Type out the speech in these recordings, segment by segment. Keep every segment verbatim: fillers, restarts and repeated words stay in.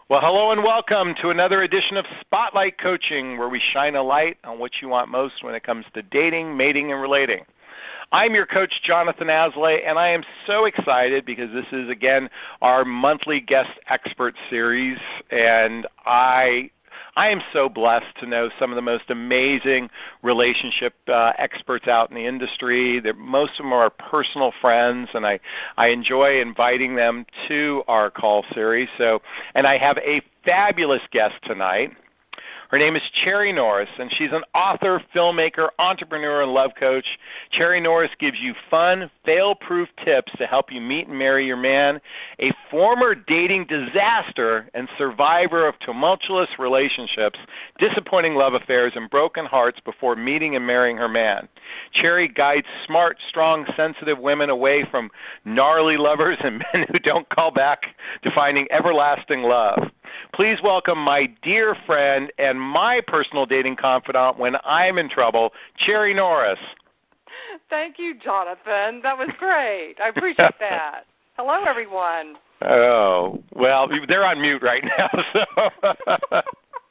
Well, hello and welcome to another edition of Spotlight Coaching, where we shine a light on what you want most when it comes to dating, mating, and relating. I'm your coach, Jonathan Aslay, and I am so excited because this is, again, our monthly guest expert series, and I I am so blessed to know some of the most amazing relationship uh, experts out in the industry. They're, most of them are personal friends, and I, I enjoy inviting them to our call series. So, and I have a fabulous guest tonight. Her name is Cherry Norris, and she's an author, filmmaker, entrepreneur, and love coach. Cherry Norris gives you fun, fail-proof tips to help you meet and marry your man, a former dating disaster and survivor of tumultuous relationships, disappointing love affairs, and broken hearts before meeting and marrying her man. Cherry guides smart, strong, sensitive women away from gnarly lovers and men who don't call back to finding everlasting love. Please welcome my dear friend and my personal dating confidant when I'm in trouble, Cherry Norris. Thank you, Jonathan. That was great. I appreciate that. Hello, everyone. Oh, well, they're on mute right now, so...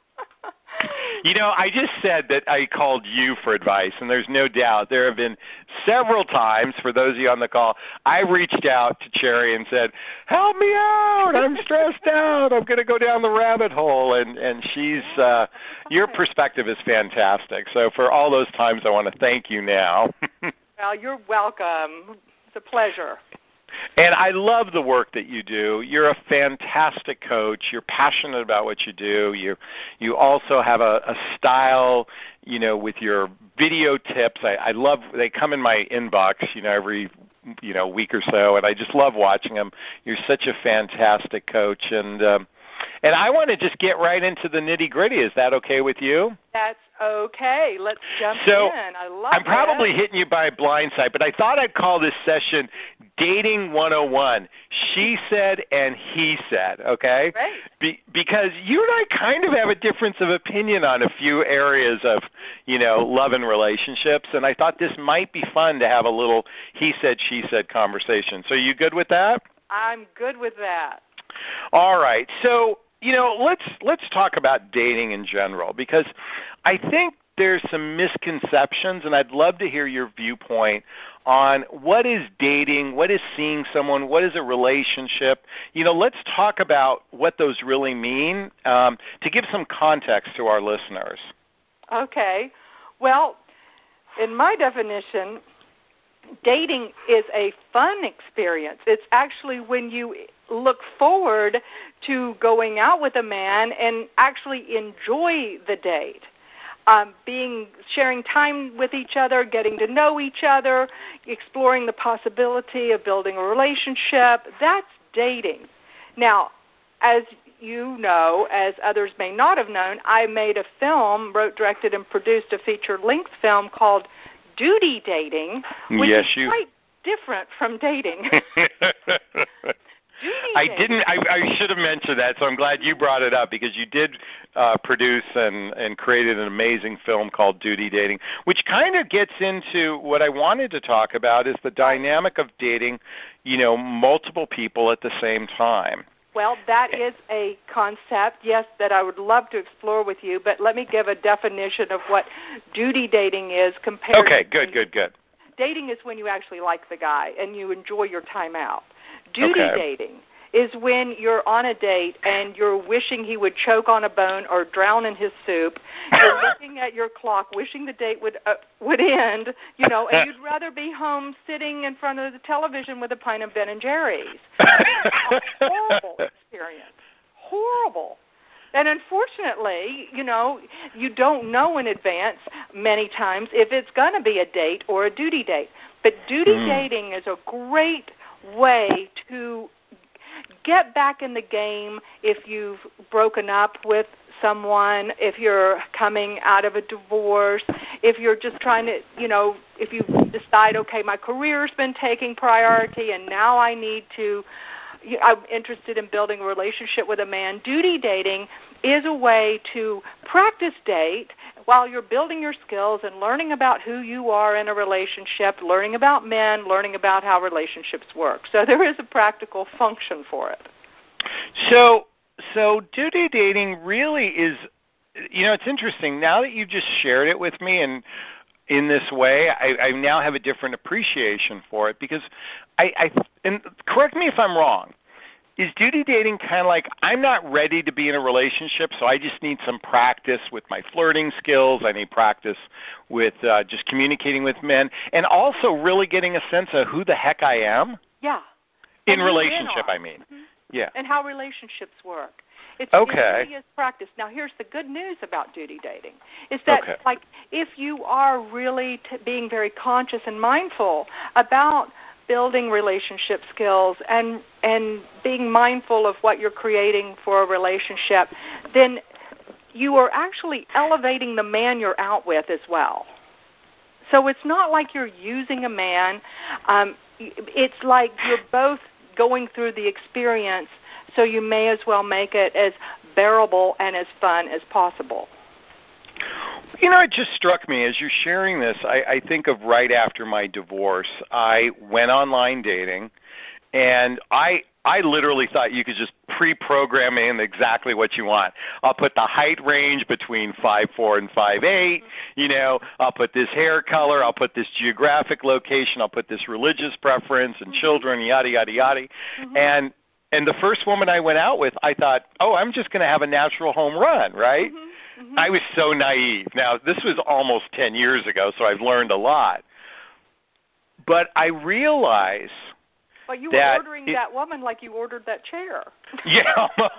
You know, I just said that I called you for advice, and there's no doubt there have been several times, for those of you on the call, I reached out to Cherry and said, help me out, I'm stressed out, I'm going to go down the rabbit hole, and, and she's, uh, your perspective is fantastic. So for all those times, I want to thank you now. Well, you're welcome. It's a pleasure. And I love the work that you do. You're a fantastic coach. You're passionate about what you do. You you also have a, a style, you know, with your video tips. I, I love, they come in my inbox, you know, every, you know, week or so, and I just love watching them. You're such a fantastic coach. And, um, and I want to just get right into the nitty-gritty. Is that okay with you? That's okay. Let's jump so in. I love I'm probably it. hitting you by blindside, but I thought I'd call this session Dating one oh one. She said and he said, okay? Right. Be, because you and I kind of have a difference of opinion on a few areas of, you know, love and relationships, and I thought this might be fun to have a little he said, she said conversation. So you good with that? I'm good with that. All right. So, you know, let's let's talk about dating in general, because I think there's some misconceptions, and I'd love to hear your viewpoint on what is dating, what is seeing someone, what is a relationship. You know, let's talk about what those really mean um, to give some context to our listeners. Okay. Well, in my definition, dating is a fun experience. It's actually when you look forward to going out with a man and actually enjoy the date. Um, being sharing time with each other, getting to know each other, exploring the possibility of building a relationship. That's dating. Now, as you know, as others may not have known, I made a film, wrote, directed, and produced a feature-length film called Duty Dating, which yes, is you. quite different from dating. I didn't. I, I should have mentioned that, so I'm glad you brought it up, because you did uh, produce and, and created an amazing film called Duty Dating, which kind of gets into what I wanted to talk about, is the dynamic of dating, you know, multiple people at the same time. Well, that is a concept, yes, that I would love to explore with you, but let me give a definition of what duty dating is compared okay, to... Okay, good, good, good. Dating is when you actually like the guy and you enjoy your time out. Duty okay. dating is when you're on a date and you're wishing he would choke on a bone or drown in his soup. You're looking at your clock, wishing the date would uh, would end, you know, and you'd rather be home sitting in front of the television with a pint of Ben and Jerry's. It's a horrible experience. Horrible. And unfortunately, you know, you don't know in advance many times if it's going to be a date or a duty date. But duty mm. dating is a great way to get back in the game if you've broken up with someone, if you're coming out of a divorce, if you're just trying to, you know, if you decide, okay, my career's been taking priority and now I need to, I'm interested in building a relationship with a man. Duty dating is a way to practice date while you're building your skills and learning about who you are in a relationship, learning about men, learning about how relationships work. So there is a practical function for it. So so duty dating really is, you know, it's interesting. Now that you've just shared it with me and in this way, I, I now have a different appreciation for it because I, I, and correct me if I'm wrong, is duty dating kind of like I'm not ready to be in a relationship, so I just need some practice with my flirting skills. I need practice with uh, just communicating with men and also really getting a sense of who the heck I am? Yeah. In relationship, I mean. Mm-hmm. Yeah. And how relationships work. It's, okay. It really is practice. Now, here's the good news about duty dating, is that, okay. like, if you are really t- being very conscious and mindful about building relationship skills and and being mindful of what you're creating for a relationship, then you are actually elevating the man you're out with as well. So it's not like you're using a man. Um, it's like you're both going through the experience, so you may as well make it as bearable and as fun as possible. You know, it just struck me as you're sharing this, I, I think of right after my divorce. I went online dating, and I I literally thought you could just pre-program in exactly what you want. I'll put the height range between five four and five eight. You know, I'll put this hair color. I'll put this geographic location. I'll put this religious preference and children, yada, yada, yada. Mm-hmm. And and the first woman I went out with, I thought, oh, I'm just going to have a natural home run, right? Mm-hmm. Mm-hmm. I was so naive. Now, this was almost ten years ago, so I've learned a lot. But I realize Well, you that were ordering it, that woman like you ordered that chair. Yeah,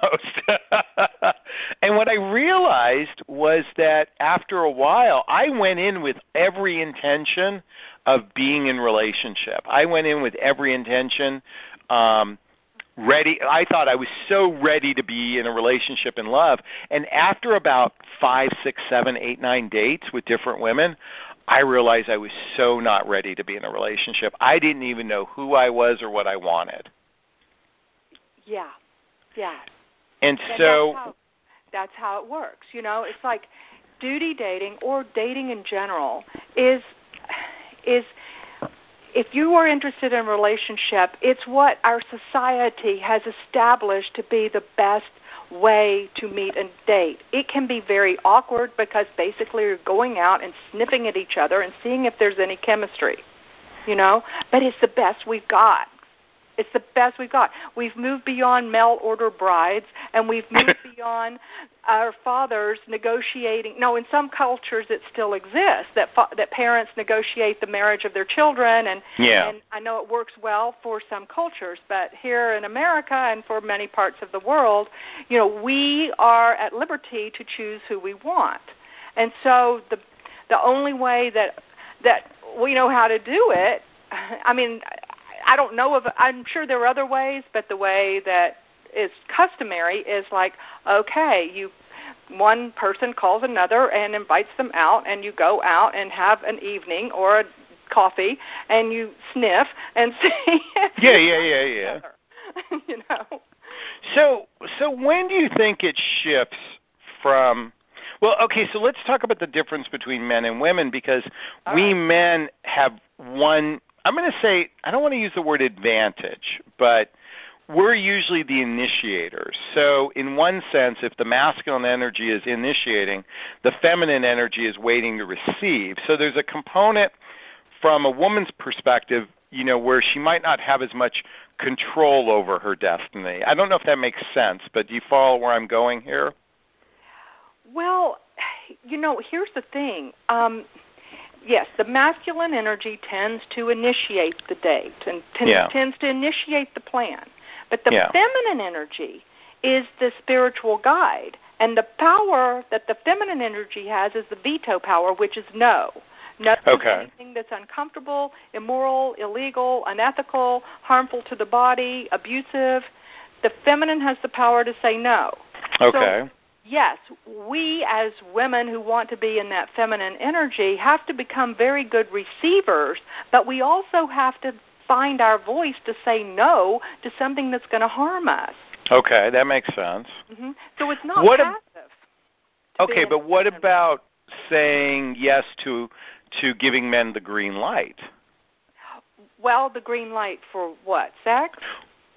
almost. And what I realized was that after a while, I went in with every intention of being in relationship. I went in with every intention um, ready. I thought I was so ready to be in a relationship and love. And after about five, six, seven, eight, nine dates with different women, I realized I was so not ready to be in a relationship. I didn't even know who I was or what I wanted. Yeah, yeah. And, and so... That's how, that's how it works. You know, it's like duty dating or dating in general is is... If you are interested in a relationship, it's what our society has established to be the best way to meet and date. It can be very awkward because basically you're going out and sniffing at each other and seeing if there's any chemistry, you know, but it's the best we've got. It's the best we've got. We've moved beyond mail-order brides, and we've moved beyond our fathers negotiating. No, in some cultures it still exists, that fa- that parents negotiate the marriage of their children, and, yeah. and I know it works well for some cultures, but here in America and for many parts of the world, you know, we are at liberty to choose who we want. And so the the only way that that we know how to do it, I mean, I don't know of, I'm sure there are other ways, but the way that is customary is like, okay, you, one person calls another and invites them out, and you go out and have an evening or a coffee, and you sniff and see. Yeah, yeah, yeah, yeah. You know. So, so when do you think it shifts from? Well, okay, so let's talk about the difference between men and women, because All we right. men have one. I'm going to say, I don't want to use the word advantage, but we're usually the initiators. So in one sense, if the masculine energy is initiating, the feminine energy is waiting to receive. So there's a component from a woman's perspective, you know, where she might not have as much control over her destiny. I don't know if that makes sense, but do you follow where I'm going here? Well, you know, here's the thing. Um, Yes, the masculine energy tends to initiate the date and tends, yeah. tends to initiate the plan. But the yeah. feminine energy is the spiritual guide. And the power that the feminine energy has is the veto power, which is no. No okay. to anything that's uncomfortable, immoral, illegal, unethical, harmful to the body, abusive. The feminine has the power to say no. Okay. So, yes, we as women who want to be in that feminine energy have to become very good receivers, but we also have to find our voice to say no to something that's going to harm us. Okay, that makes sense. Mm-hmm. So it's not what passive. Ab- okay, but what about saying yes to to giving men the green light? Well, the green light for what? Sex?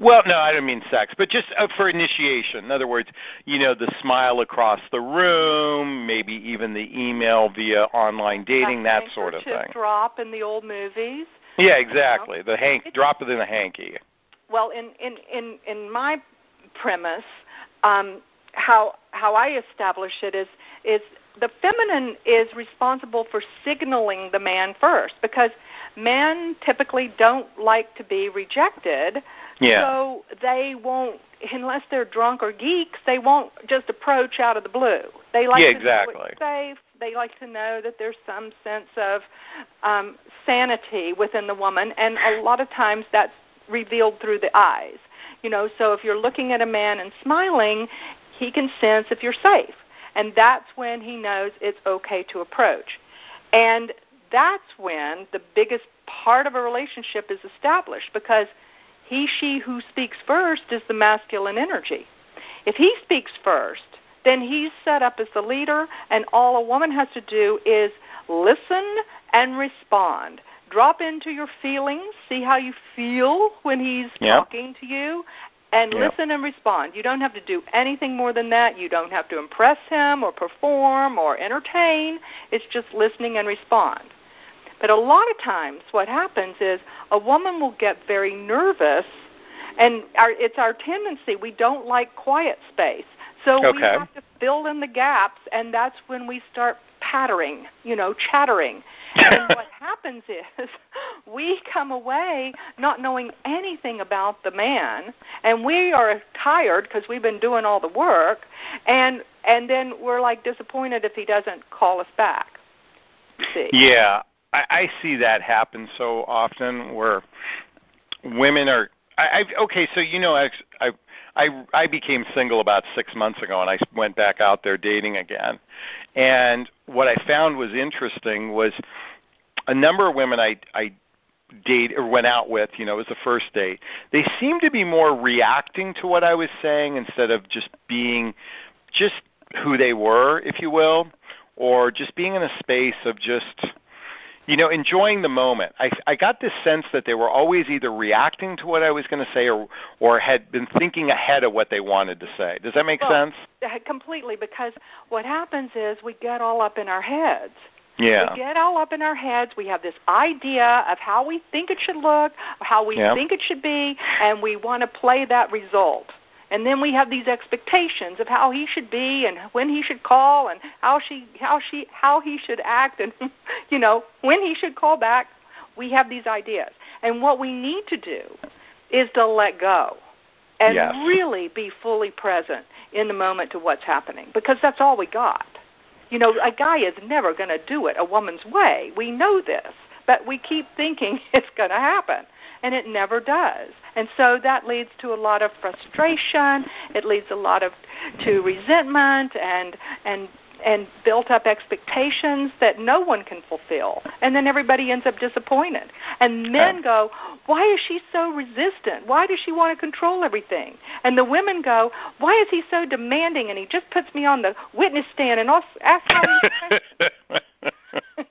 Well, no, I don't mean sex, but just uh, for initiation. In other words, you know, the smile across the room, maybe even the email via online dating, that, that sort of thing. Drop in the old movies. Yeah, exactly. You know? The hank, it's, drop it in the hanky. Well, in in in, in my premise, um, how how I establish it is is the feminine is responsible for signaling the man first, because men typically don't like to be rejected. Yeah. So they won't, unless they're drunk or geeks, they won't just approach out of the blue. They like yeah, to exactly. know it's safe. They like to know that there's some sense of um, sanity within the woman, and a lot of times that's revealed through the eyes. You know, so if you're looking at a man and smiling, he can sense if you're safe, and that's when he knows it's okay to approach. And that's when the biggest part of a relationship is established, because he, she who speaks first is the masculine energy. If he speaks first, then he's set up as the leader, and all a woman has to do is listen and respond. Drop into your feelings, see how you feel when he's yep. talking to you, and yep. listen and respond. You don't have to do anything more than that. You don't have to impress him or perform or entertain. It's just listening and respond. But a lot of times what happens is a woman will get very nervous, and our, it's our tendency. We don't like quiet space. So okay. we have to fill in the gaps, and that's when we start pattering, you know, chattering. And what happens is we come away not knowing anything about the man, and we are tired because we've been doing all the work, and and then we're like disappointed if he doesn't call us back. You see? Yeah. I, I see that happen so often where women are. I, I okay, so you know, I, I I I became single about six months ago, and I went back out there dating again. And what I found was interesting was a number of women I I date or went out with, you know, it was the first date. They seemed to be more reacting to what I was saying instead of just being just who they were, if you will, or just being in a space of just, you know, enjoying the moment. I, I got this sense that they were always either reacting to what I was going to say or or had been thinking ahead of what they wanted to say. Does that make well, sense? Completely, because what happens is we get all up in our heads. Yeah. We get all up in our heads. We have this idea of how we think it should look, how we yeah. think it should be, and we want to play that result. And then we have these expectations of how he should be and when he should call and how she, how she, how he should act, and you know when he should call back. We have these ideas, and what we need to do is to let go and yes. really be fully present in the moment to what's happening, because that's all we got. You know, a guy is never going to do it a woman's way. We know this, but we keep thinking it's going to happen, and it never does. And so that leads to a lot of frustration. It leads a lot of to resentment and and and built up expectations that no one can fulfill. And then everybody ends up disappointed. And men okay. go, why is she so resistant? Why does she want to control everything? And the women go, why is he so demanding, and he just puts me on the witness stand and asks how he's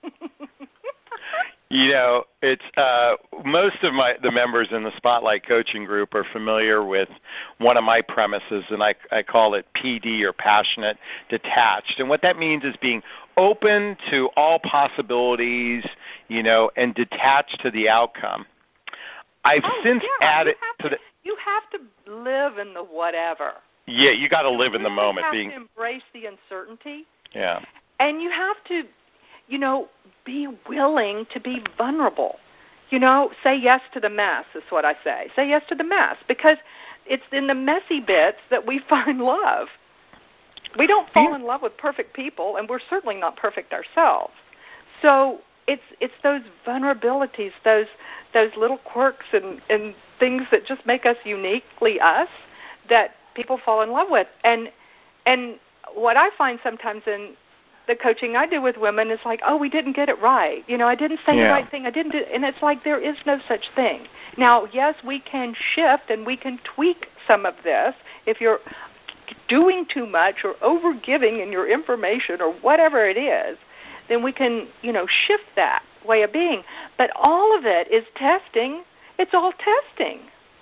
You know, it's uh, most of my the members in the Spotlight Coaching Group are familiar with one of my premises, and I, I call it P D, or passionate detached. And what that means is being open to all possibilities, you know, and detached to the outcome. I've oh, since yeah, added to to the. You have to live in the whatever. Yeah, you got to live you in the really moment. have being to embrace the uncertainty. Yeah. And you have to, you know, be willing to be vulnerable. You know, say yes to the mess is what I say. Say yes to the mess, because it's in the messy bits that we find love. We don't fall yeah. in love with perfect people, and we're certainly not perfect ourselves. So it's it's those vulnerabilities, those those little quirks and, and things that just make us uniquely us that people fall in love with. And and what I find sometimes in the coaching I do with women is like, oh, we didn't get it right. You know, I didn't say yeah. the right thing. I didn't do, and it's like there is no such thing. Now, yes, we can shift and we can tweak some of this. If you're doing too much or over-giving in your information or whatever it is, then we can, you know, shift that way of being. But all of it is testing. It's all testing.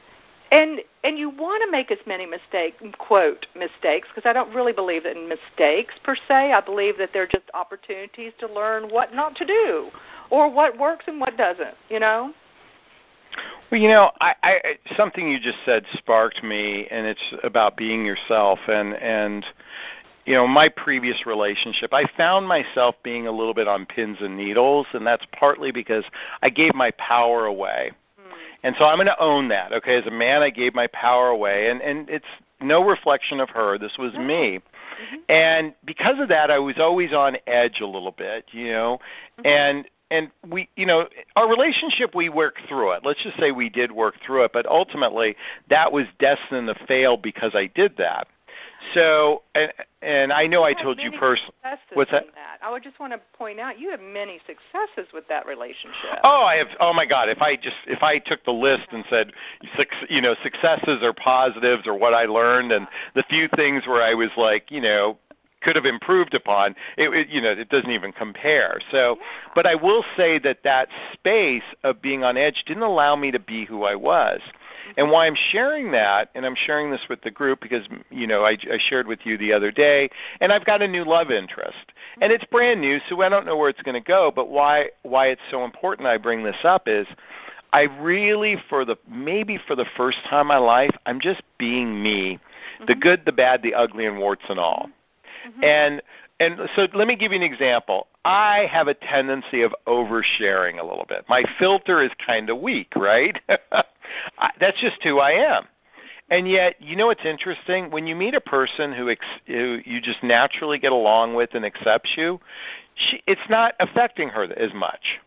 And and you want to make as many mistakes, quote, mistakes, because I don't really believe in mistakes per se. I believe that they're just opportunities to learn what not to do or what works and what doesn't, you know? Well, you know, I, I something you just said sparked me, and it's about being yourself. And, and you know, my previous relationship, I found myself being a little bit on pins and needles, and that's partly because I gave my power away. And so I'm going to own that, okay? As a man, I gave my power away, and, and it's no reflection of her. This was me. Mm-hmm. And because of that, I was always on edge a little bit, you know. Mm-hmm. And and we, you know, our relationship, we worked through it. Let's just say we did work through it, but ultimately that was destined to fail because I did that. So, and, and I know I told you personally. What's that? that? I would just want to point out you have many successes with that relationship. Oh, I have. Oh my God! If I just if I took the list and said, you know, successes or positives or what I learned, and the few things where I was like, you know, could have improved upon, it, it you know, it doesn't even compare. So, but I will say that that space of being on edge didn't allow me to be who I was. And why I'm sharing that, and I'm sharing this with the group because, you know, I, I shared with you the other day, and I've got a new love interest. And it's brand new, so I don't know where it's going to go, but why why it's so important I bring this up is I really, for the maybe for the first time in my life, I'm just being me, mm-hmm. the good, the bad, the ugly, and warts and all. Mm-hmm. And and so let me give you an example. I have a tendency of oversharing a little bit. My filter is kind of weak, right? I, that's just who I am. And yet, you know what's interesting? When you meet a person who, ex, who you just naturally get along with and accepts you, she, it's not affecting her as much.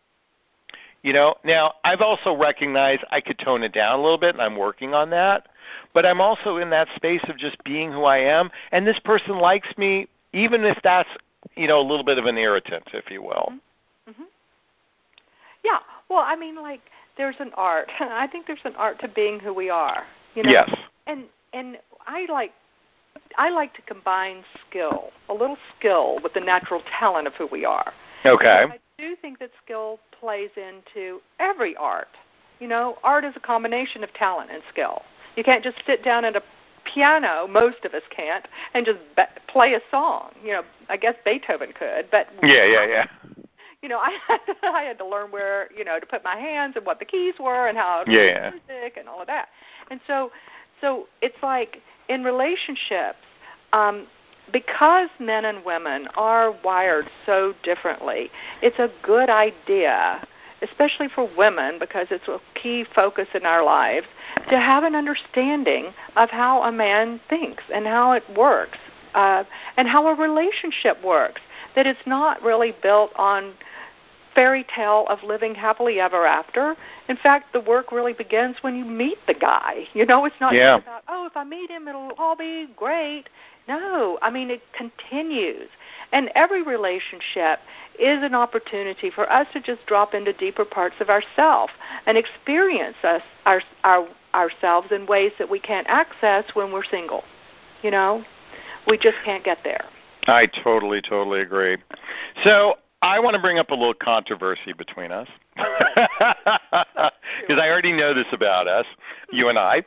You know, now, I've also recognized I could tone it down a little bit, and I'm working on that. But I'm also in that space of just being who I am, and this person likes me, even if that's, you know, a little bit of an irritant, if you will. Mm-hmm. Mm-hmm. Yeah. Well, I mean, like, there's an art. I think there's an art to being who we are. You know? Yes. And and I like I like to combine skill, a little skill, with the natural talent of who we are. Okay. And I do think that skill plays into every art. You know, art is a combination of talent and skill. You can't just sit down at a piano, most of us can't, and just be- play a song. You know, I guess Beethoven could, but yeah, yeah, yeah. You know, I had to, I had to learn where, you know, to put my hands and what the keys were and how to yeah. play music and all of that. And so, so it's like in relationships, um, because men and women are wired so differently, it's a good idea, especially for women, because it's a key focus in our lives, to have an understanding of how a man thinks and how it works, uh, and how a relationship works, that it's not really built on fairy tale of living happily ever after. In fact, the work really begins when you meet the guy. You know, it's not yeah. just about, oh, if I meet him, it'll all be great. No, I mean, it continues. And every relationship is an opportunity for us to just drop into deeper parts of ourselves and experience us, our, our, ourselves in ways that we can't access when we're single. You know, we just can't get there. I totally, totally agree. So I want to bring up a little controversy between us, because I already know this about us, you and I.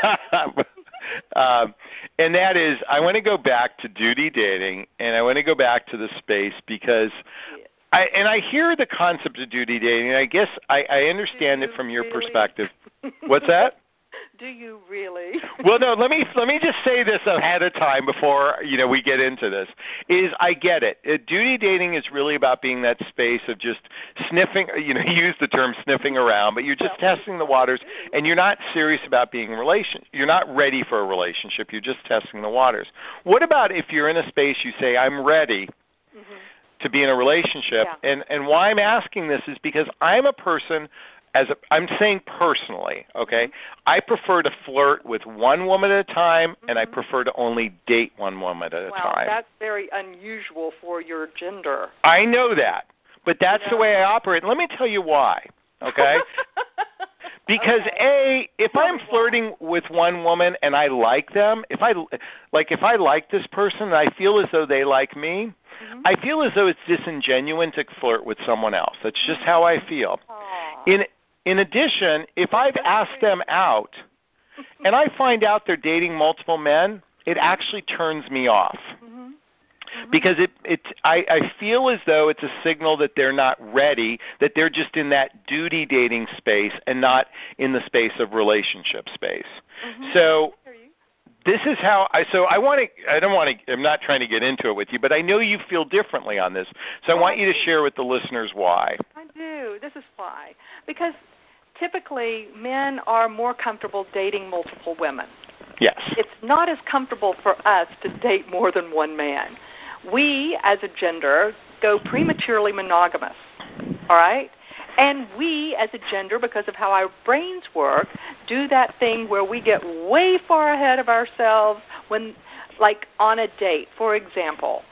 um, and that is, I want to go back to duty dating, and I want to go back to the space because, I, and I hear the concept of duty dating, and I guess I, I understand it from your really? perspective. What's that? Do you really? Well, no, let me let me just say this ahead of time before, you know, we get into this, is I get it. Uh, duty dating is really about being that space of just sniffing, you know, you use the term sniffing around, but you're just well, testing the waters, and you're not serious about being in a relation. You're not ready for a relationship. You're just testing the waters. What about if you're in a space you say, I'm ready mm-hmm. to be in a relationship? Yeah. And, and why I'm asking this is because I'm a person As a, I'm saying personally, okay, I prefer to flirt with one woman at a time, mm-hmm. and I prefer to only date one woman at a well, time. Well, that's very unusual for your gender. I know that, but that's yeah. the way I operate. And let me tell you why, okay? Because, okay. A, if I'm flirting with one woman and I like them, if I, like if I like this person and I feel as though they like me, mm-hmm. I feel as though it's disingenuous to flirt with someone else. That's just how I feel. Aww. In In addition, if I've asked them out, and I find out they're dating multiple men, it actually turns me off. Mm-hmm. Mm-hmm. Because it, it, I, I feel as though it's a signal that they're not ready, that they're just in that duty dating space and not in the space of relationship space. Mm-hmm. So this is how I. So I want to. I don't want to. I'm not trying to get into it with you, but I know you feel differently on this. So I want you to share with the listeners why. I do. This is why. Because typically men are more comfortable dating multiple women. Yes. It's not as comfortable for us to date more than one man. We, as a gender, go prematurely monogamous, all right? And we, as a gender, because of how our brains work, do that thing where we get way far ahead of ourselves when, like, on a date. For example,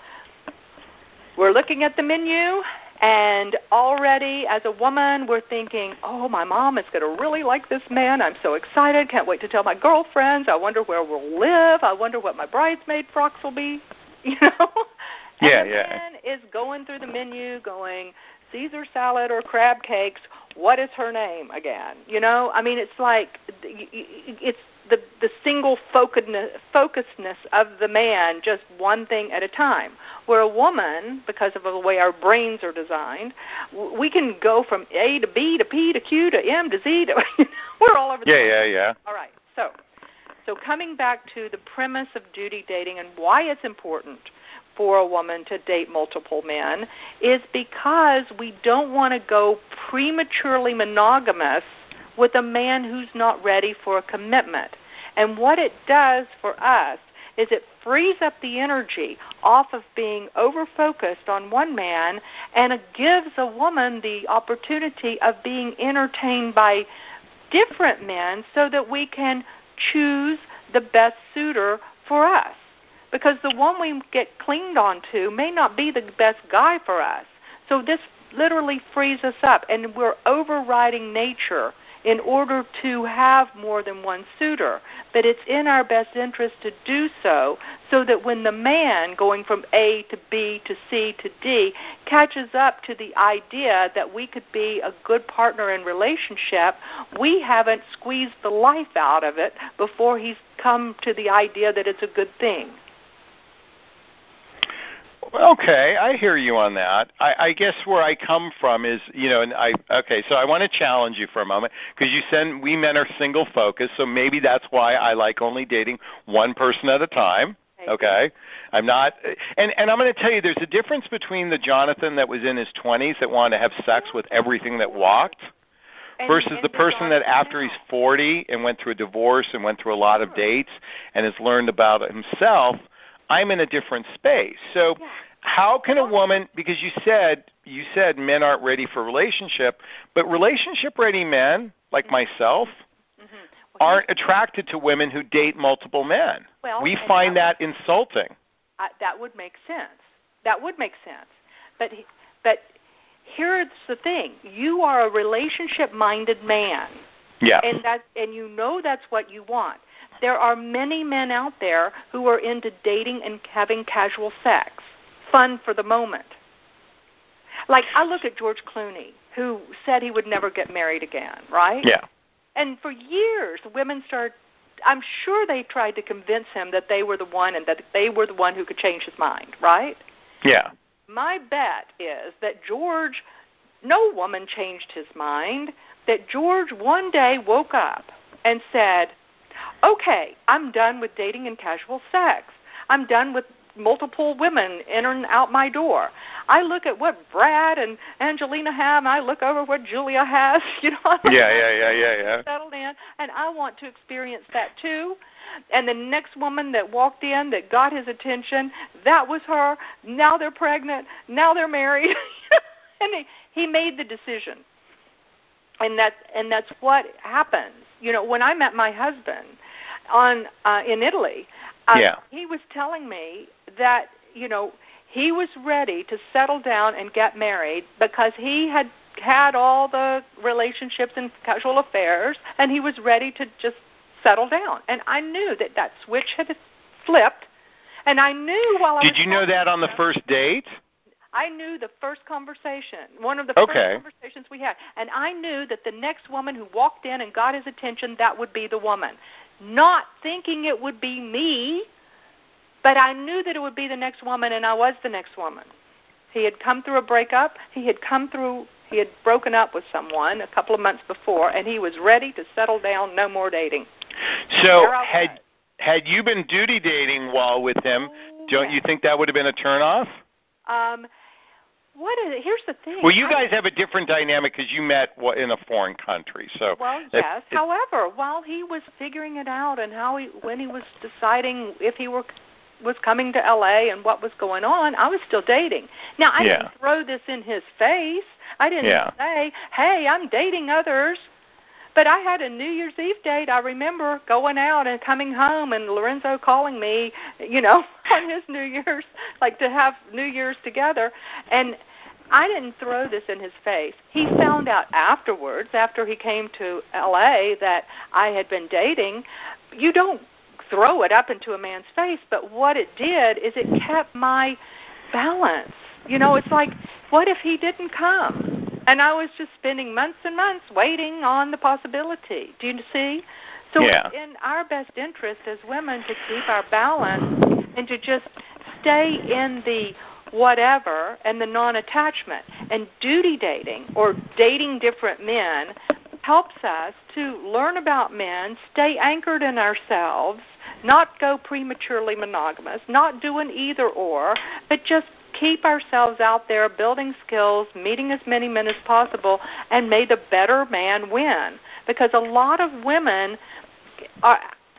we're looking at the menu, and already, as a woman, we're thinking, oh, my mom is going to really like this man. I'm so excited. Can't wait to tell my girlfriends. I wonder where we'll live. I wonder what my bridesmaid frocks will be. You know? And yeah, the yeah. man is going through the menu going, Caesar salad or crab cakes, what is her name again? You know? I mean, it's like, it's the, the single focusedness, focusedness of the man, just one thing at a time. Where a woman, because of the way our brains are designed, we can go from A to B to P to Q to M to Z to, we're all over the Yeah, place. yeah, yeah. All right, so... So coming back to the premise of duty dating and why it's important for a woman to date multiple men is because we don't want to go prematurely monogamous with a man who's not ready for a commitment. And what it does for us is it frees up the energy off of being over-focused on one man, and it gives a woman the opportunity of being entertained by different men so that we can choose the best suitor for us, because the one we get clinged onto may not be the best guy for us. So this literally frees us up, and we're overriding nature in order to have more than one suitor. But it's in our best interest to do so, so that when the man going from A to B to C to D catches up to the idea that we could be a good partner in relationship, we haven't squeezed the life out of it before he's come to the idea that it's a good thing. Okay, I hear you on that. I, I guess where I come from is, you know, and I okay. So I want to challenge you for a moment, because you said we men are single focused, so maybe that's why I like only dating one person at a time. Okay, I'm not, and and I'm going to tell you, there's a difference between the Jonathan that was in his twenties that wanted to have sex with everything that walked, versus the person that after he's forty and went through a divorce and went through a lot of dates and has learned about himself. I'm in a different space. So yeah. How can a woman, because you said you said men aren't ready for relationship, but relationship-ready men, like mm-hmm. myself, mm-hmm. well, aren't attracted to women who date multiple men. Well, we find that, that would, insulting. Uh, that would make sense. That would make sense. But but here's the thing. You are a relationship-minded man. Yeah. And that, and you know that's what you want. There are many men out there who are into dating and having casual sex, fun for the moment. Like, I look at George Clooney, who said he would never get married again, right? Yeah. And for years, women started, I'm sure they tried to convince him that they were the one and that they were the one who could change his mind, right? Yeah. My bet is that George, no woman changed his mind, that George one day woke up and said, okay, I'm done with dating and casual sex. I'm done with multiple women entering out my door. I look at what Brad and Angelina have, and I look over what Julia has. You know, yeah, yeah, yeah, yeah, yeah. Settled in, and I want to experience that too. And the next woman that walked in that got his attention, that was her. Now they're pregnant. Now they're married. And he, he made the decision. And that's and that's what happens. You know, when I met my husband on uh, in Italy, uh, yeah. he was telling me that, you know, he was ready to settle down and get married because he had had all the relationships and casual affairs, and he was ready to just settle down. And I knew that that switch had flipped, and I knew while I Did was you know that on the first date? I knew the first conversation, one of the okay. first conversations we had, and I knew that the next woman who walked in and got his attention, that would be the woman. not thinking it would be me, but I knew that it would be the next woman, and I was the next woman. He had come through a breakup. He had come through, he had broken up with someone a couple of months before, and he was ready to settle down, no more dating. So had had you been duty dating while with him, oh, don't yes. you think that would have been a turnoff? Um, what is it? Here's the thing. Well, you guys have a different dynamic because you met in a foreign country. So well, yes. It, However, while he was figuring it out and how he, when he was deciding if he were was coming to L A and what was going on, I was still dating. Now, I yeah. didn't throw this in his face. I didn't yeah. say, hey, I'm dating others. But I had a New Year's Eve date. I remember going out and coming home and Lorenzo calling me, you know, on his New Year's, like to have New Year's together. And I didn't throw this in his face. He found out afterwards, after he came to L A, that I had been dating. You don't throw it up into a man's face, but what it did is it kept my balance. You know, it's like, what if he didn't come? And I was just spending months and months waiting on the possibility. Do you see? So yeah. it's in our best interest as women to keep our balance and to just stay in the whatever and the non-attachment. And duty dating or dating different men helps us to learn about men, stay anchored in ourselves, not go prematurely monogamous, not do an either or, but just keep ourselves out there building skills, meeting as many men as possible, and may the better man win. Because a lot of women are,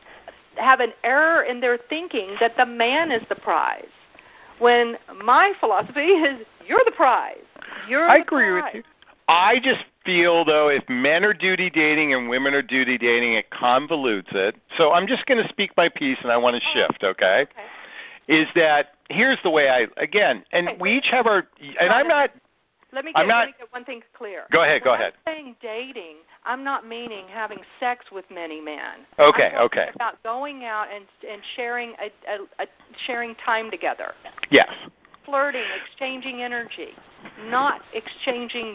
have an error in their thinking that the man is the prize, when my philosophy is you're the prize. You're I the agree prize. with you. I just feel, though, if men are duty dating and women are duty dating, it convolutes it. So I'm just going to speak my piece, and I want to shift, okay? Okay. Is that, here's the way I, again, and okay, we each have our, and I'm not. Let me, get, I'm not, let me get one thing clear. Go ahead, go when ahead. I'm saying dating, I'm not meaning having sex with many men. Okay, I'm okay. about going out and, and sharing a, a, a sharing time together. Yes. Flirting, exchanging energy, not exchanging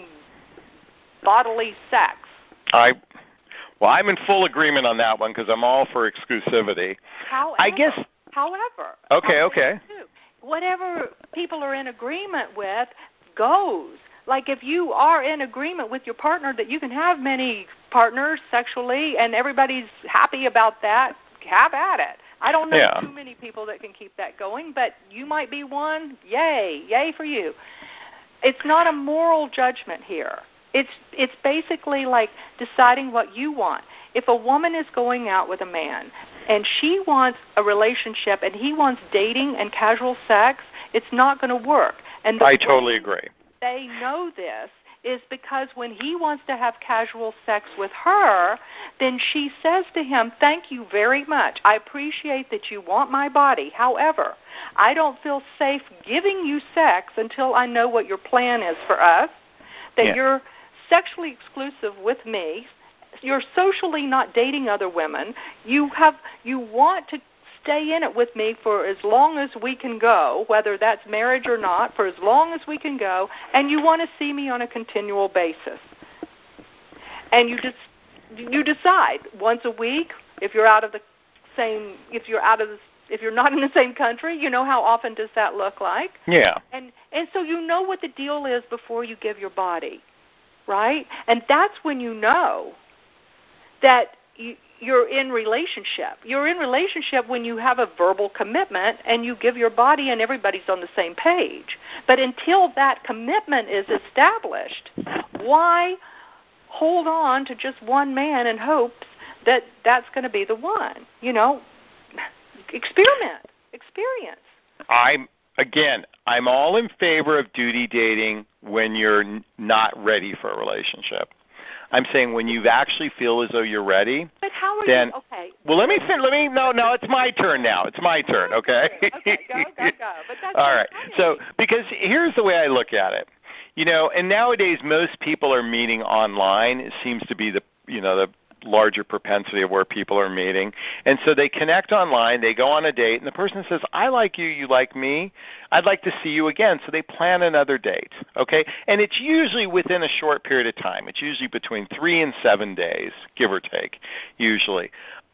bodily sex. I, well, I'm in full agreement on that one because I'm all for exclusivity. However, I guess. However. Okay, however okay. Whatever people are in agreement with goes. Like if you are in agreement with your partner that you can have many partners sexually and everybody's happy about that, have at it. I don't know yeah. too many people that can keep that going, but you might be one. Yay, yay for you. It's not a moral judgment here. It's it's basically like deciding what you want. If a woman is going out with a man and she wants a relationship and he wants dating and casual sex, it's not going to work. And the I totally agree. They know this is because when he wants to have casual sex with her, then she says to him, thank you very much. I appreciate that you want my body. However, I don't feel safe giving you sex until I know what your plan is for us, that yeah. you're sexually exclusive with me, you're socially not dating other women, you have you want to stay in it with me for as long as we can go, whether that's marriage or not, for as long as we can go, and you want to see me on a continual basis. And you just you decide once a week if you're out of the same if you're out of the, if you're not in the same country, you know how often does that look like? Yeah. And and so you know what the deal is before you give your body, right? And that's when you know that you you're in relationship. You're in relationship when you have a verbal commitment and you give your body and everybody's on the same page. But until that commitment is established, why hold on to just one man in hopes that that's going to be the one? You know, experiment, experience. I'm, again, I'm all in favor of duty dating when you're n- not ready for a relationship. I'm saying when you actually feel as though you're ready. But how are then, you? Okay. Well, let me say, let me. No, no, it's my turn now. It's my turn. Okay. Okay, go, go, go. But that's all right. funny. So, because here's the way I look at it. You know, and nowadays most people are meeting online. It seems to be the, you know, the larger propensity of where people are meeting. And so they connect online, they go on a date, and the person says, I like you, you like me, I'd like to see you again. So they plan another date, okay? And it's usually within a short period of time. It's usually between three and seven days, give or take, usually.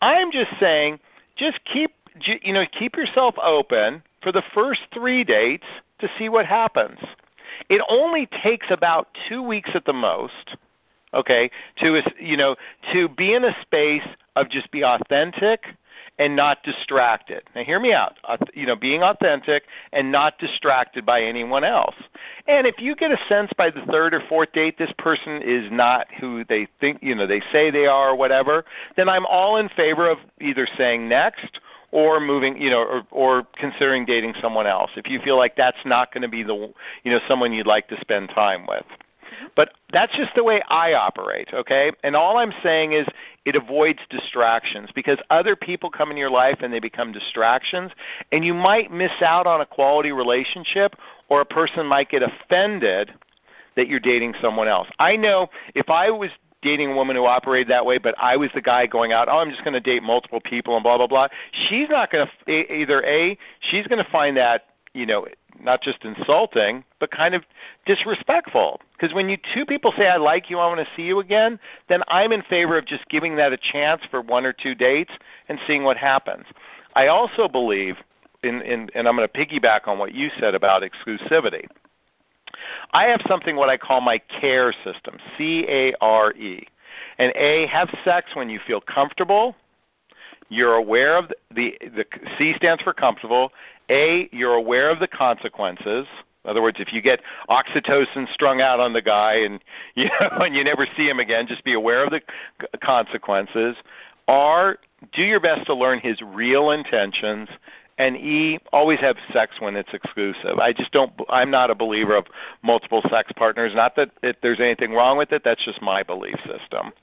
I'm just saying, just keep you know keep yourself open for the first three dates to see what happens. It only takes about two weeks at the most, okay, to you know to be in a space of just be authentic and not distracted. Now, hear me out. Uh, you know, being authentic and not distracted by anyone else. And if you get a sense by the third or fourth date this person is not who they think, you know, they say they are or whatever, then I'm all in favor of either saying next or moving, you know, or, or considering dating someone else. If you feel like that's not going to be the, you know, someone you'd like to spend time with. But that's just the way I operate, okay? And all I'm saying is it avoids distractions because other people come in your life and they become distractions, and you might miss out on a quality relationship, or a person might get offended that you're dating someone else. I know if I was dating a woman who operated that way, but I was the guy going out, oh, I'm just going to date multiple people and blah, blah, blah, she's not going to, either A, she's going to find that, you know, not just insulting, but kind of disrespectful. Because when you two people say, I like you, I want to see you again, then I'm in favor of just giving that a chance for one or two dates and seeing what happens. I also believe, in, in, and I'm going to piggyback on what you said about exclusivity. I have something what I call my CARE system, C A R E. And A, have sex when you feel comfortable. You're aware of the, the, the C stands for comfortable. A, you're aware of the consequences. In other words, if you get oxytocin strung out on the guy and you know, and you never see him again, just be aware of the consequences. R, do your best to learn his real intentions. And E, always have sex when it's exclusive. I just don't. I'm not a believer of multiple sex partners. Not that if there's anything wrong with it. That's just my belief system.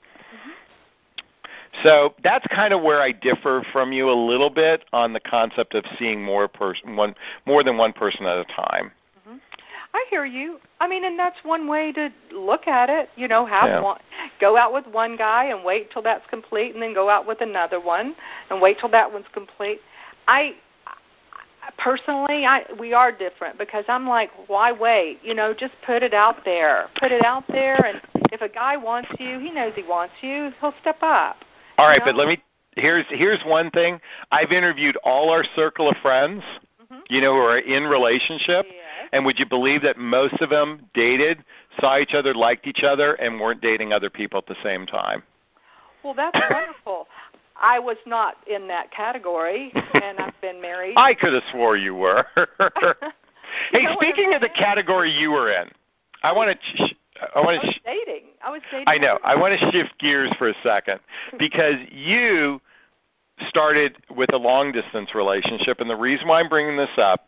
So that's kind of where I differ from you a little bit on the concept of seeing more person, one more than one person at a time. Mm-hmm. I hear you. I mean, and that's one way to look at it. You know, have yeah. one, go out with one guy and wait till that's complete, and then go out with another one and wait till that one's complete. I personally, I we are different because I'm like, why wait? You know, just put it out there. Put it out there, and if a guy wants you, he knows he wants you. He'll step up. All right, but let me, here's here's one thing. I've interviewed all our circle of friends, mm-hmm. you know, who are in relationship, yes. and would you believe that most of them dated, saw each other, liked each other, and weren't dating other people at the same time? Well, that's wonderful. I was not in that category, and I've been married. I could have swore you were. Hey, know speaking of the category you were in, I want to... Ch- I, I was sh- dating. I was dating. I know. I want to shift gears for a second because you started with a long-distance relationship, and the reason why I'm bringing this up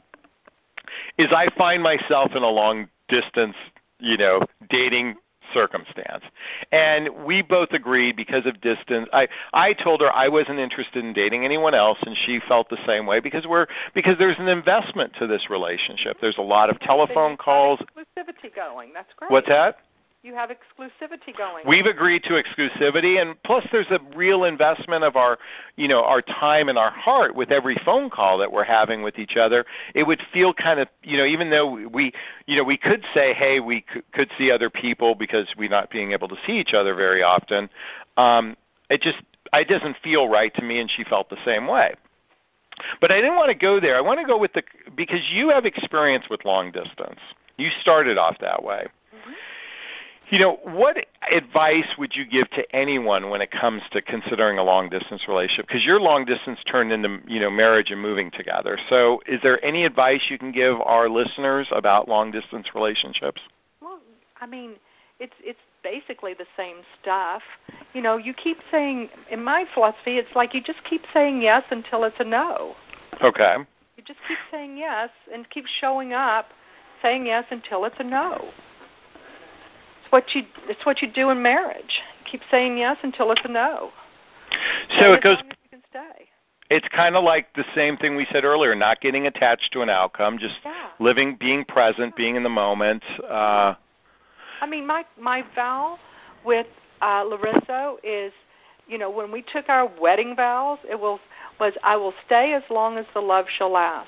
is I find myself in a long-distance, you know, dating circumstance. And we both agreed because of distance. I, I told her I wasn't interested in dating anyone else, and she felt the same way because we're because there's an investment to this relationship. There's a lot of telephone calls. Exclusivity going. That's great. What's that? You have exclusivity going. We've agreed to exclusivity, and plus there's a real investment of our, you know, our time and our heart with every phone call that we're having with each other. It would feel kind of, you know, even though we, you know, we could say, hey, we c- could see other people because we're not being able to see each other very often. Um, it just, it doesn't feel right to me, and she felt the same way. But I didn't want to go there. I want to go with the, because you have experience with long distance. You started off that way. Mm-hmm. You know, what advice would you give to anyone when it comes to considering a long-distance relationship? Because your long-distance turned into, you know, marriage and moving together. So is there any advice you can give our listeners about long-distance relationships? Well, I mean, it's it's basically the same stuff. You know, you keep saying, in my philosophy, it's like you just keep saying yes until it's a no. Okay. You just keep saying yes and keep showing up, saying yes until it's a no. What you, it's what you do in marriage. Keep saying yes until it's a no. So and it goes. As long as you can stay. It's kind of like the same thing we said earlier: not getting attached to an outcome, just yeah. living, being present, being in the moment. Uh, I mean, my my vow with uh, Lorenzo is, you know, when we took our wedding vows, it was was I will stay as long as the love shall last,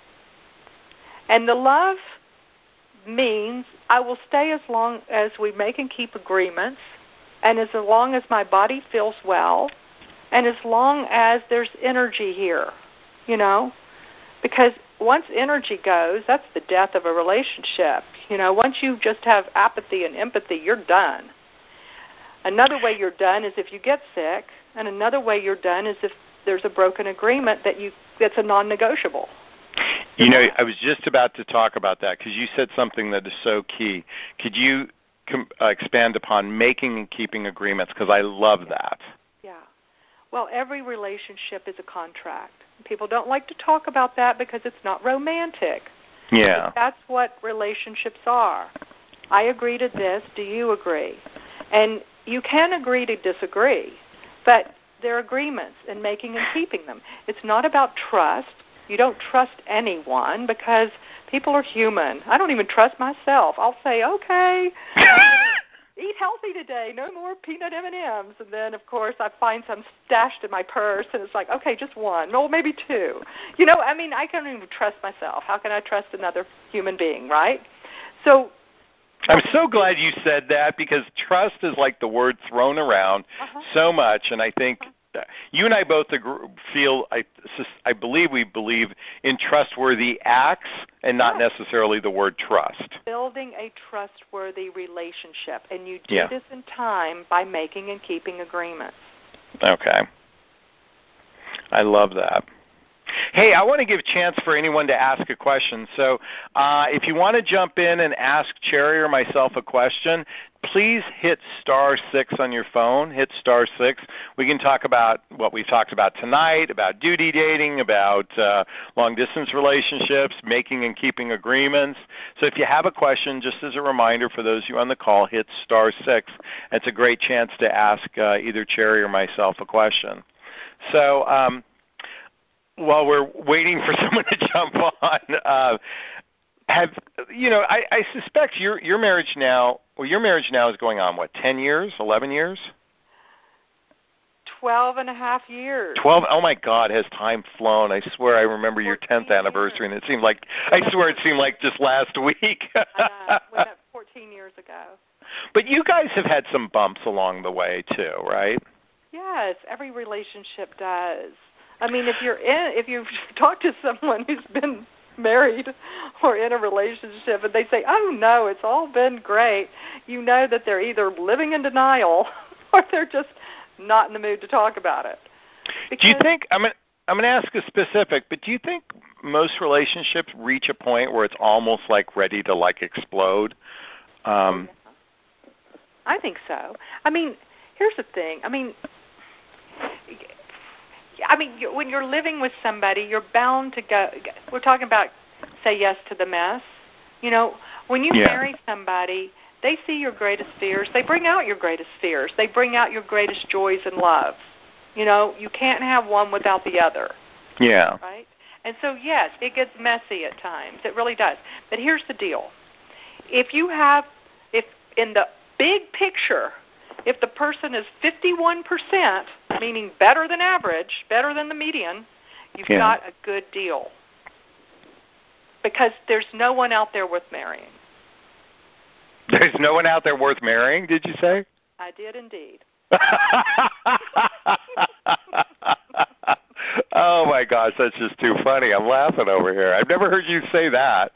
and the love means I will stay as long as we make and keep agreements, and as long as my body feels well, and as long as there's energy here, you know, because once energy goes, that's the death of a relationship. You know, once you just have apathy and empathy, you're done. Another way you're done is if you get sick, and another way you're done is if there's a broken agreement that you that's a non-negotiable. You know, I was just about to talk about that because you said something that is so key. Could you com- uh, expand upon making and keeping agreements? Because I love that. Yeah. Well, every relationship is a contract. People don't like to talk about that because it's not romantic. Yeah. But that's what relationships are. I agree to this. Do you agree? And you can agree to disagree, but there are agreements and making and keeping them. It's not about trust. You don't trust anyone because people are human. I don't even trust myself. I'll say, okay, eat healthy today, no more peanut M and M's. And then, of course, I find some stashed in my purse, and it's like, okay, just one, no, maybe two. You know, I mean, I can't even trust myself. How can I trust another human being, right? So I'm so glad you said that because trust is like the word thrown around uh-huh. so much, and I think you and I both agree, feel, I, I believe we believe in trustworthy acts and not yes. necessarily the word trust. Building a trustworthy relationship, and you do yeah. this in time by making and keeping agreements. Okay. I love that. Hey, I want to give a chance for anyone to ask a question. So uh, if you want to jump in and ask Cherry or myself a question, please hit star six on your phone. Hit star six. We can talk about what we've talked about tonight, about duty dating, about uh, long-distance relationships, making and keeping agreements. So if you have a question, just as a reminder for those of you on the call, hit star six. It's a great chance to ask uh, either Cherry or myself a question. So um, while we're waiting for someone to jump on, uh, have you know? I, I suspect your your marriage now. Well, your marriage now is going on what? Ten years? Eleven years? Twelve and a half years. Twelve. Oh my God, has time flown? I swear I remember your tenth anniversary, and it seemed like I swear it seemed like just last week. I know. We met fourteen years ago. But you guys have had some bumps along the way too, right? Yes, every relationship does. I mean, if you're in, if you've talked to someone who's been married or in a relationship and they say, oh, no, it's all been great, you know that they're either living in denial or they're just not in the mood to talk about it. Because do you think, I'm going I'm to ask a specific, but do you think most relationships reach a point where it's almost like ready to like explode? Um, yeah. I think so. I mean, here's the thing. I mean, I mean, when you're living with somebody, you're bound to go. We're talking about say yes to the mess. You know, when you yeah. marry somebody, they see your greatest fears. They bring out your greatest fears. They bring out your greatest joys and love. You know, you can't have one without the other. Yeah. Right? And so, yes, it gets messy at times. It really does. But here's the deal. If you have, if in the big picture, if the person is fifty-one percent, meaning better than average, better than the median, you've yeah. got a good deal. Because there's no one out there worth marrying. There's no one out there worth marrying, did you say? I did indeed. Oh, my gosh, that's just too funny. I'm laughing over here. I've never heard you say that.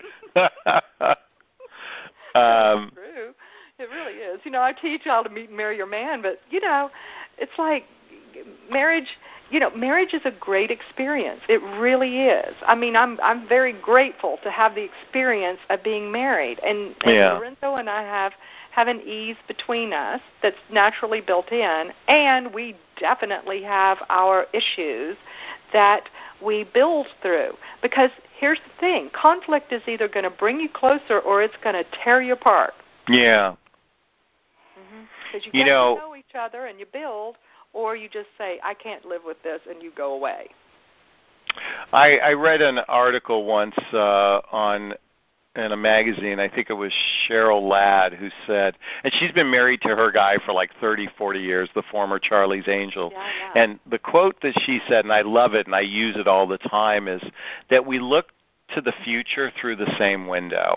um, That's true. It really is. You know, I teach y'all to meet and marry your man, but, you know, it's like marriage, you know, marriage is a great experience. It really is. I mean, I'm I'm very grateful to have the experience of being married. And, and yeah. Lorenzo and I have, have an ease between us that's naturally built in, and we definitely have our issues that we build through. Because here's the thing, conflict is either going to bring you closer or it's going to tear you apart. Yeah. Because you, you get know, to know each other and you build, or you just say, I can't live with this, and you go away. I, I read an article once uh, on in a magazine, I think it was Cheryl Ladd, who said, and she's been married to her guy for like thirty, forty years, the former Charlie's Angel. Yeah, yeah. And the quote that she said, and I love it and I use it all the time, is that we look to the future through the same window.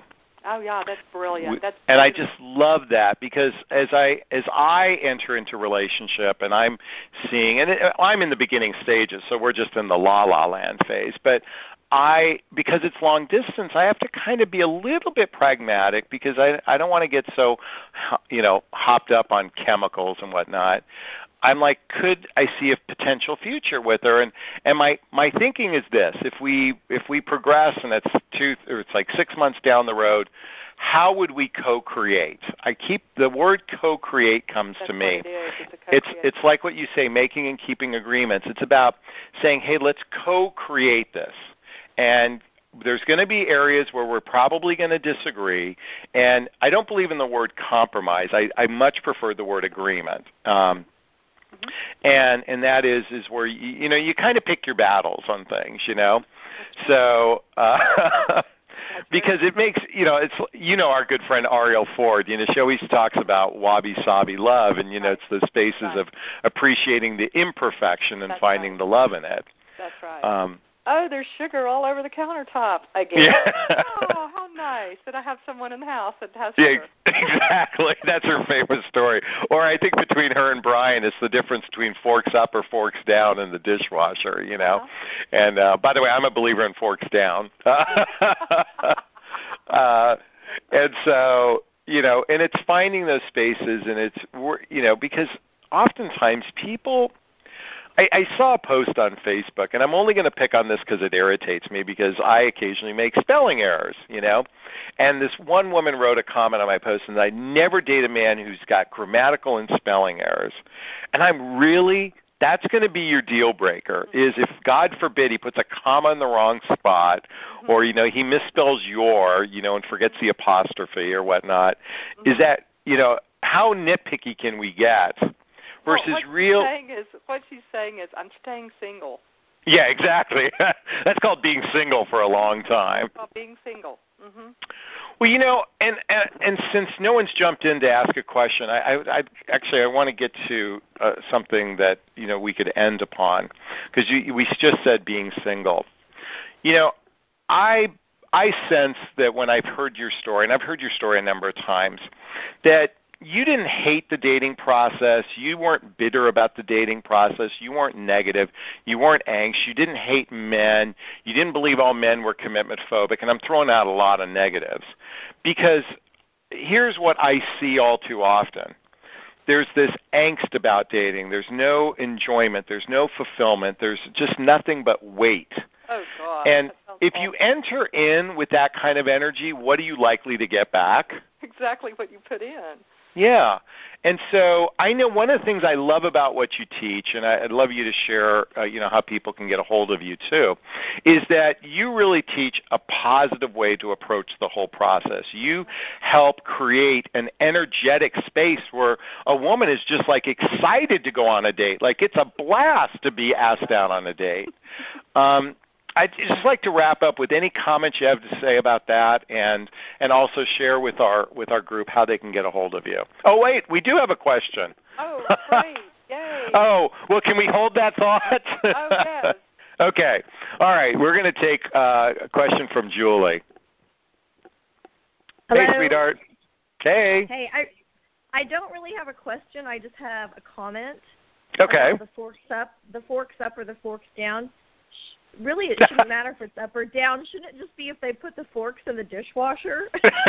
Oh yeah, that's brilliant. That's and beautiful. I just love that because as I as I enter into relationship and I'm seeing, and it, I'm in the beginning stages, so we're just in the la la land phase, but I, because it's long distance, I have to kind of be a little bit pragmatic because I I don't want to get so, you know, hopped up on chemicals and whatnot. I'm like, could I see a potential future with her? And and my, my thinking is this: if we if we progress and it's two, or it's like six months down the road, how would we co-create? I keep the word co-create comes That's to me. What it is. It's, a it's it's like what you say, making and keeping agreements. It's about saying, hey, let's co-create this, and there's going to be areas where we're probably going to disagree, and I don't believe in the word compromise. I, I much prefer the word agreement. Um, Mm-hmm. And and that is is where you you know you kind of pick your battles on things, you know, so uh, because it makes you know it's you know our good friend Ariel Ford, you know, she always talks about wabi sabi love, and you know it's the spaces right. of appreciating the imperfection and That's finding right. the love in it. That's right. Um, oh, there's sugar all over the countertop again. Yeah. Oh, how nice that I have someone in the house that has Yeah, sugar. exactly. That's her famous story. Or I think between her and Brian, it's the difference between forks up or forks down in the dishwasher, you know. Uh-huh. And uh, by the way, I'm a believer in forks down. uh, and so, you know, and it's finding those spaces, and it's, you know, because oftentimes people, I, I saw a post on Facebook, and I'm only going to pick on this because it irritates me because I occasionally make spelling errors, you know. And this one woman wrote a comment on my post, and I never date a man who's got grammatical and spelling errors. And I'm really, that's going to be your deal breaker, is if, God forbid, he puts a comma in the wrong spot, or, you know, he misspells your, you know, and forgets the apostrophe or whatnot, is that, you know, how nitpicky can we get? Versus well, what real. She's saying is, what she's saying is, I'm staying single. Yeah, exactly. That's called being single for a long time. That's called being single. Mm-hmm. Well, you know, and, and and since no one's jumped in to ask a question, I, I, I actually I want to get to uh, something that you know we could end upon, because we just said being single. You know, I I sense that when I've heard your story, and I've heard your story a number of times, that you didn't hate the dating process. You weren't bitter about the dating process. You weren't negative. You weren't anxious. You didn't hate men. You didn't believe all men were commitment phobic. And I'm throwing out a lot of negatives because here's what I see all too often. There's this angst about dating. There's no enjoyment. There's no fulfillment. There's just nothing but weight. Oh, God. And if you enter in with that kind of energy, what are you likely to get back? Exactly what you put in. Yeah. And so I know one of the things I love about what you teach, and I'd love you to share, uh, you know, how people can get a hold of you too, is that you really teach a positive way to approach the whole process. You help create an energetic space where a woman is just like excited to go on a date. Like it's a blast to be asked out on a date. Um, I'd just like to wrap up with any comments you have to say about that, and and also share with our with our group how they can get a hold of you. Oh, wait, we do have a question. Oh, great. Yay. Oh, well, can we hold that thought? Oh, yes. Okay. All right, we're going to take uh, a question from Julie. Hello? Hey, sweetheart. Hey. Hey, I I don't really have a question. I just have a comment. Okay. About the forks up, the forks up or the forks down. Really, it shouldn't matter if it's up or down. Shouldn't it just be if they put the forks in the dishwasher?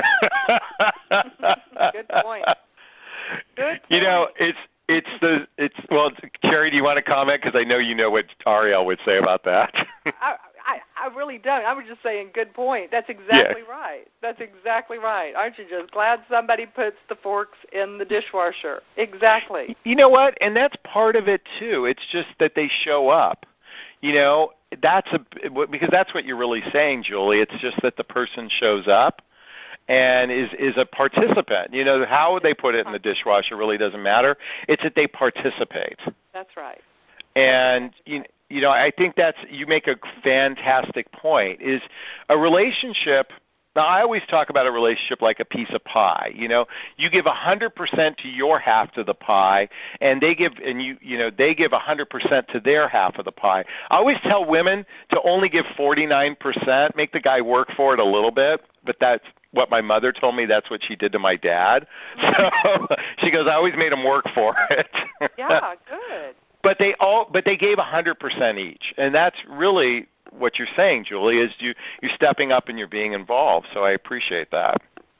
Good point. Good point. You know, it's it's the it's well, Carrie, do you want to comment? Because I know you know what Ariel would say about that. I, I I really don't. I was just saying, good point. That's exactly yeah. right. That's exactly right. Aren't you just glad somebody puts the forks in the dishwasher? Exactly. You know what? And that's part of it too. It's just that they show up. You know, that's a because that's what you're really saying, Julie. It's just that the person shows up and is is a participant. You know, how they put it in the dishwasher really doesn't matter. It's that they participate. That's right. And you you know, I think that's you make a fantastic point. Is a relationship. Now, I always talk about a relationship like a piece of pie. You know, you give one hundred percent to your half of the pie, and they give, and you, you know, they give one hundred percent to their half of the pie. I always tell women to only give forty-nine percent, make the guy work for it a little bit, but that's what my mother told me that's what she did to my dad. So she goes, I always made him work for it. Yeah, good. But they all, but they gave one hundred percent each, and that's really what you're saying, Julie, is you, you're stepping up and you're being involved. So I appreciate that.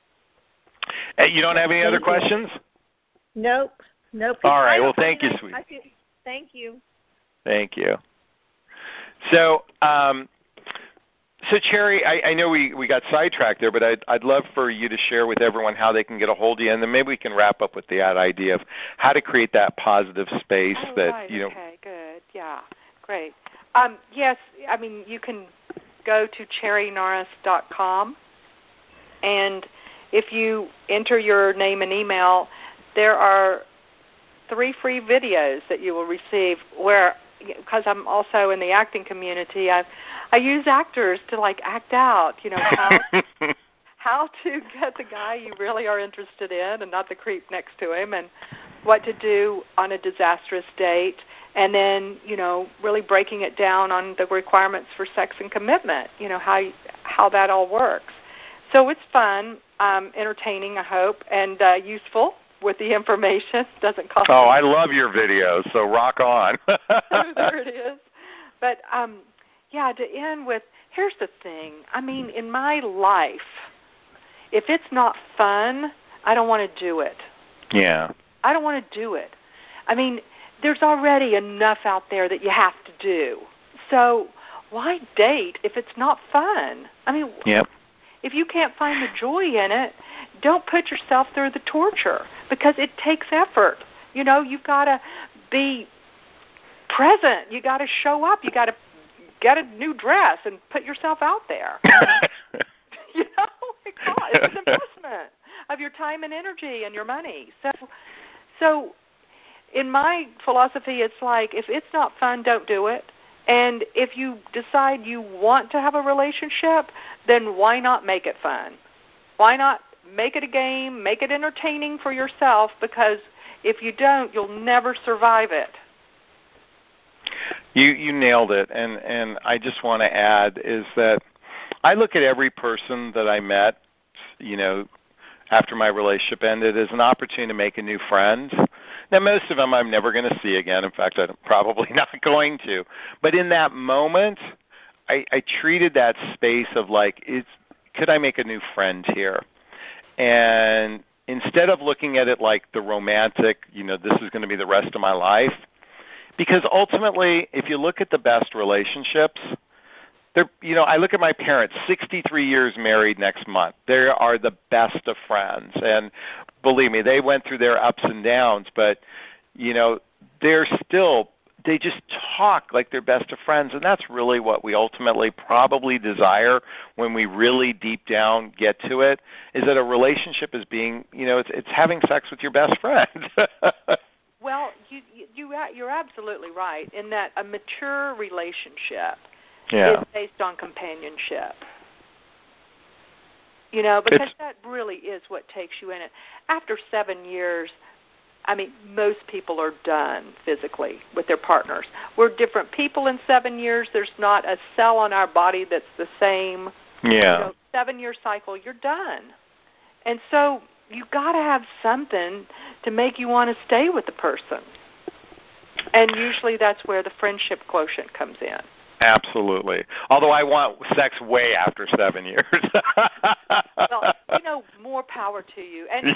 Hey, you don't have any other questions? Nope. Nope. All right. Well, thank you, sweetie. I feel, thank you. Thank you. So, um, so Cherry, I, I know we, we got sidetracked there, but I'd, I'd love for you to share with everyone how they can get a hold of you, and then maybe we can wrap up with the idea of how to create that positive space oh, that, right. you know. Okay, good. Yeah, great. Um, yes, I mean, you can go to cherry norris dot com, and if you enter your name and email, there are three free videos that you will receive where, because I'm also in the acting community, I I use actors to like act out, you know, how, how to get the guy you really are interested in and not the creep next to him, and what to do on a disastrous date, and then, you know, really breaking it down on the requirements for sex and commitment, you know, how how that all works. So it's fun, um, entertaining, I hope, and uh, useful with the information. Doesn't cost. Oh, I love your videos, so rock on. There it is. But, um, yeah, to end with, here's the thing. I mean, in my life, if it's not fun, I don't want to do it. Yeah. I don't want to do it. I mean, there's already enough out there that you have to do. So why date if it's not fun? I mean, yep. If you can't find the joy in it, don't put yourself through the torture, because it takes effort. You know, you've got to be present. You got to show up. You got to get a new dress and put yourself out there. You know, it's an investment of your time and energy and your money. So, so in my philosophy, it's like, if it's not fun, don't do it. And if you decide you want to have a relationship, then why not make it fun? Why not make it a game, make it entertaining for yourself? Because if you don't, you'll never survive it. You you nailed it. And, and I just want to add is that I look at every person that I met, you know, after my relationship ended as an opportunity to make a new friend. Now, most of them I'm never going to see again. In fact, I'm probably not going to. But in that moment, I, I treated that space of like, it's, could I make a new friend here? And instead of looking at it like the romantic, you know, this is going to be the rest of my life, because ultimately, if you look at the best relationships, they're, you know, I look at my parents, sixty-three years married next month. They are the best of friends. And believe me, they went through their ups and downs, but, you know, they're still, they just talk like they're best of friends. And that's really what we ultimately probably desire when we really deep down get to it, is that a relationship is being, you know, it's, it's having sex with your best friend. Well, you, you, you're absolutely right in that a mature relationship yeah. is based on companionship. You know, because it's, that really is what takes you in it. After seven years, I mean, most people are done physically with their partners. We're different people in seven years. There's not a cell on our body that's the same. Yeah. You know, seven-year cycle, you're done. And so you got to have something to make you want to stay with the person. And usually that's where the friendship quotient comes in. Absolutely. Although I want sex way after seven years. Well, you know, more power to you. And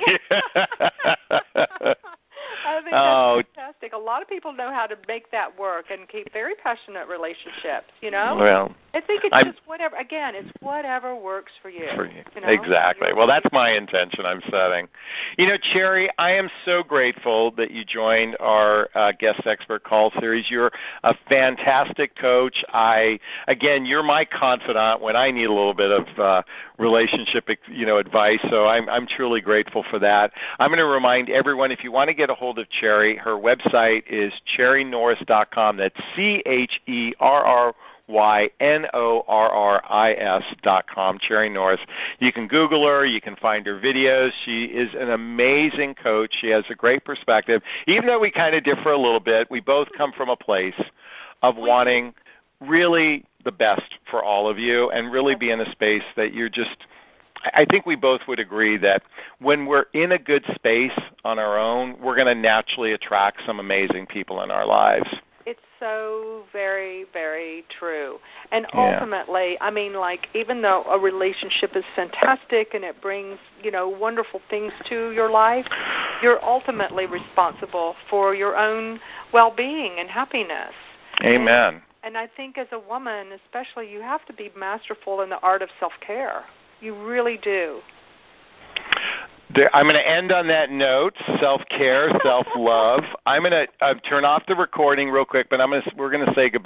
I think that's oh. fantastic. A lot of people know how to make that work and keep very passionate relationships, you know? Well, I think it's I'm, just whatever, again, it's whatever works for you. For you. You know? Exactly. Well, that's my intention I'm setting. You know, Cherry, I am so grateful that you joined our uh, guest expert call series. You're a fantastic coach. I, again, you're my confidant when I need a little bit of uh, relationship, you know, advice. So I'm, I'm truly grateful for that. I'm going to remind everyone, if you want to get a hold of Cherry, her website is cherry norris dot com. That's C H E R R Y N O R R I S dot com, Cherry Norris. You can Google her. You can find her videos. She is an amazing coach. She has a great perspective. Even though we kind of differ a little bit, we both come from a place of wanting really the best for all of you and really be in a space that you're just I think we both would agree that when we're in a good space on our own, we're going to naturally attract some amazing people in our lives. It's so very, very true. And Yeah. ultimately, I mean, like, even though a relationship is fantastic and it brings, you know, wonderful things to your life, you're ultimately responsible for your own well-being and happiness. Amen. And, and I think as a woman, especially, you have to be masterful in the art of self-care. You really do. There, I'm going to end on that note, self-care, self-love. I'm going to uh, turn off the recording real quick, but I'm going to, we're going to say goodbye.